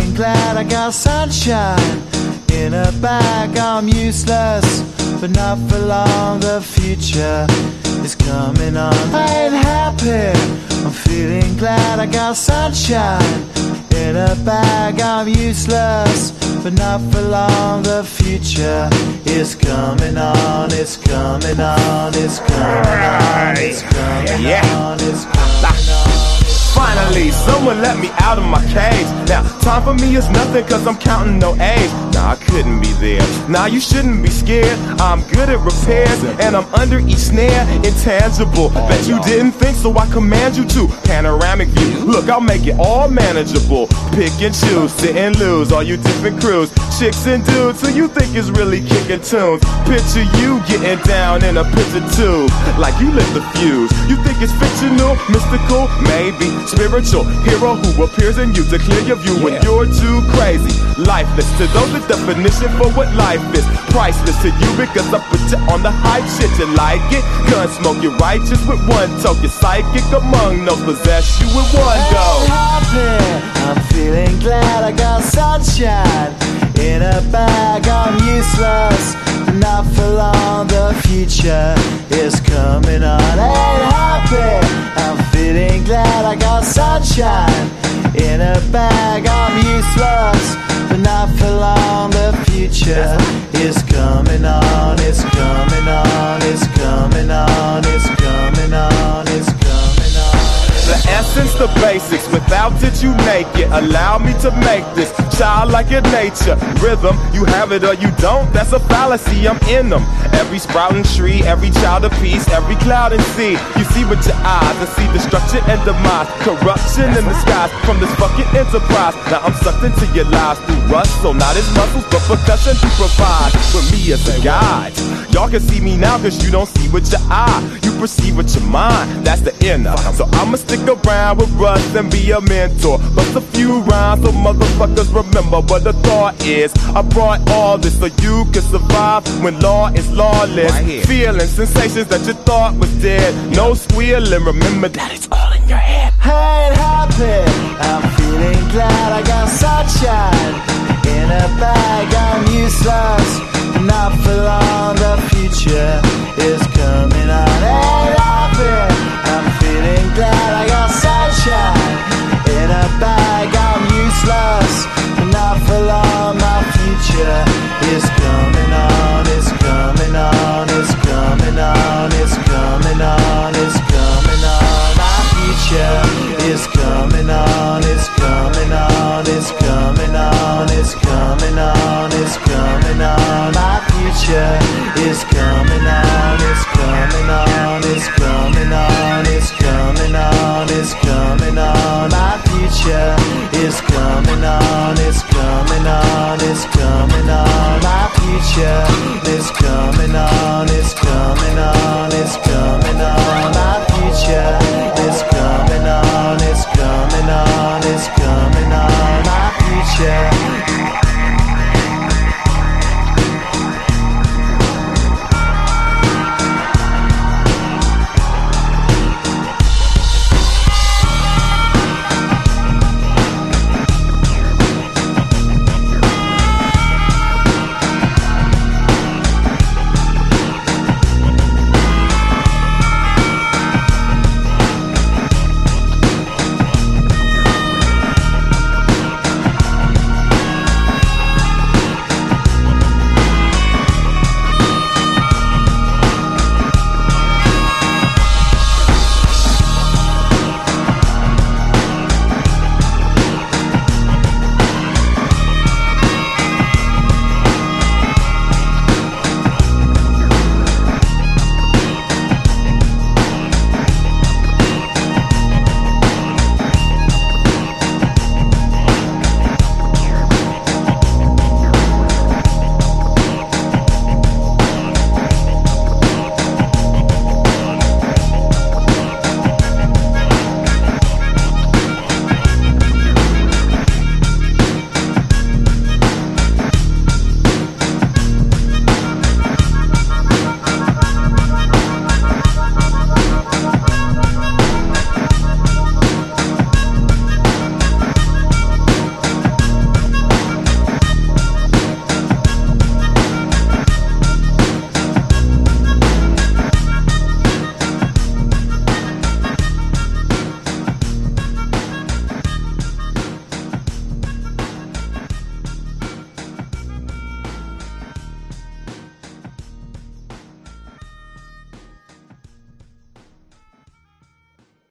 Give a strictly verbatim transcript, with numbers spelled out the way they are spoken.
feeling glad I got sunshine in a bag. I'm useless, but not for long. The future is coming on. I ain't happy, I'm feeling glad I got sunshine in a bag. I'm useless, but not for long. The future is coming on. It's coming on. It's coming on. It's coming on. It's coming on. Finally, someone let me out of my cage. Now, time for me is nothing cause I'm counting no A's. Nah, I couldn't be there. Nah, you shouldn't be scared. I'm good at repairs and I'm under each snare. Intangible, bet you didn't think, so I command you to. Panoramic view, look, I'll make it all manageable. Pick and choose, sit and lose, all you different crews. Chicks and dudes who you think is really kicking tunes. Picture you getting down in a picture tube, like you lit the fuse. You think it's fictional, mystical, maybe spiritual hero who appears in you to clear your view when you're too crazy. Lifeless to those, the definition for what life is. Priceless to you because I put you on the hype shit. You like it? Gun smoke, you're righteous with one toe. You're psychic among those, possess you with one go. I'm happy, I'm feeling glad I got sunshine in a bag. I'm useless, not for long. The future is coming on. Ain't happy, I'm feeling glad I got sunshine in a bag. I'm useless, but not for long. The future is coming on. It's coming on. It's coming on. It's coming on. It's coming on. The essence, the basics, without it you make it. Allow me to make this childlike in nature. Rhythm, you have it or you don't, that's a fallacy, I'm in them. Every sprouting tree, every child of peace, every cloud and sea. You see with your eyes and see destruction and demise. Corruption in the skies from this fucking enterprise. Now I'm sucked into your lives through rust, so not as muscles but percussion to provide with me as a guide. Y'all can see me now cause you don't see with your eye. You perceive with your mind, that's the inner. So I'ma stick around with Russ and be a mentor. Bust a few rhymes so motherfuckers remember what the thought is. I brought all this so you can survive when law is lawless. Right, feeling sensations that you thought was dead. No squealing, remember that it's all in your head. I ain't happy, I'm feeling glad I got sunshine in a bag. I'm useless, not for long. The future is coming on. Ain't happy, I'm feeling glad I got sunshine in a bag. I'm useless, not for long. My future is coming on. It's coming on. It's coming on. It's coming on. It's coming on. My future is coming on. It's coming on. It's coming on. It's coming on. It's coming on. My future is coming on. It's coming on. It's coming on. It's coming on. It's coming on. My future is coming on. It's coming on. It's coming on. My future is coming on. It's coming on. It's coming on. My future